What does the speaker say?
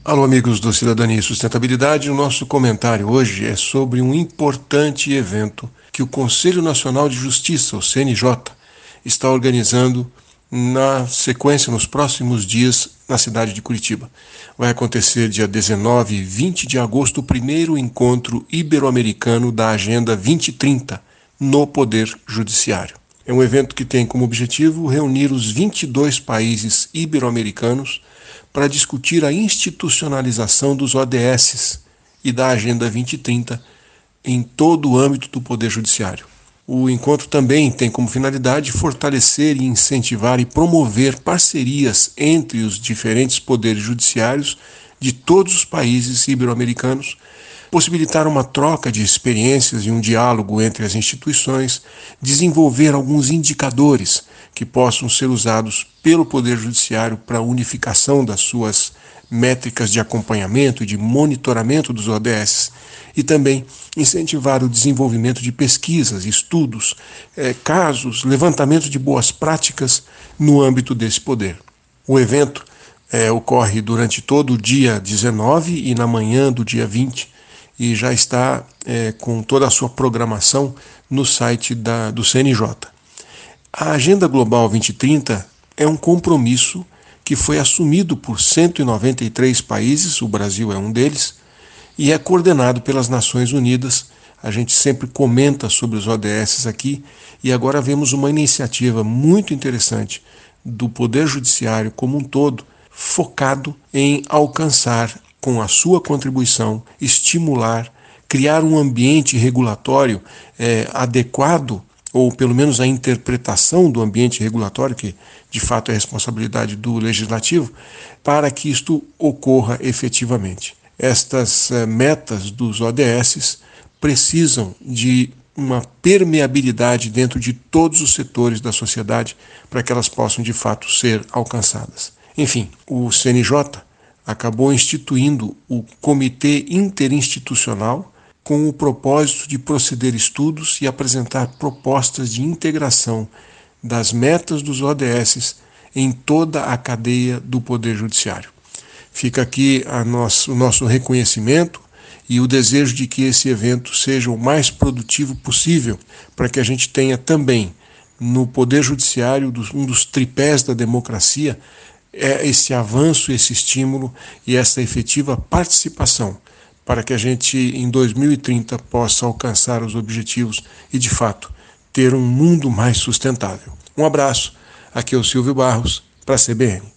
Alô, amigos do Cidadania e Sustentabilidade. O nosso comentário hoje é sobre um importante evento que o Conselho Nacional de Justiça, o CNJ, está organizando na sequência nos próximos dias na cidade de Curitiba. Vai acontecer dia 19 e 20 de agosto o primeiro encontro ibero-americano da Agenda 2030 no Poder Judiciário. É um evento que tem como objetivo reunir os 22 países ibero-americanos para discutir a institucionalização dos ODS e da Agenda 2030 em todo o âmbito do Poder Judiciário. O encontro também tem como finalidade fortalecer e incentivar e promover parcerias entre os diferentes poderes judiciários de todos os países ibero-americanos, possibilitar uma troca de experiências e um diálogo entre as instituições, desenvolver alguns indicadores que possam ser usados pelo Poder Judiciário para a unificação das suas métricas de acompanhamento e de monitoramento dos ODS e também incentivar o desenvolvimento de pesquisas, estudos, casos, levantamento de boas práticas no âmbito desse poder. O evento ocorre durante todo o dia 19 e na manhã do dia 20 e já está com toda a sua programação no site do CNJ. A Agenda Global 2030 é um compromisso que foi assumido por 193 países, o Brasil é um deles, e é coordenado pelas Nações Unidas. A gente sempre comenta sobre os ODS aqui, e agora vemos uma iniciativa muito interessante do Poder Judiciário como um todo, focado em alcançar, com a sua contribuição, estimular, criar um ambiente regulatório adequado, ou pelo menos a interpretação do ambiente regulatório, que de fato é responsabilidade do Legislativo, para que isto ocorra efetivamente. Estas metas dos ODS precisam de uma permeabilidade dentro de todos os setores da sociedade para que elas possam de fato ser alcançadas. Enfim, o CNJ acabou instituindo o Comitê Interinstitucional com o propósito de proceder estudos e apresentar propostas de integração das metas dos ODS em toda a cadeia do Poder Judiciário. Fica aqui o nosso reconhecimento e o desejo de que esse evento seja o mais produtivo possível para que a gente tenha também no Poder Judiciário um dos tripés da democracia esse avanço, esse estímulo e essa efetiva participação para que a gente, em 2030, possa alcançar os objetivos e, de fato, ter um mundo mais sustentável. Um abraço, aqui é o Silvio Barros, para a CBN.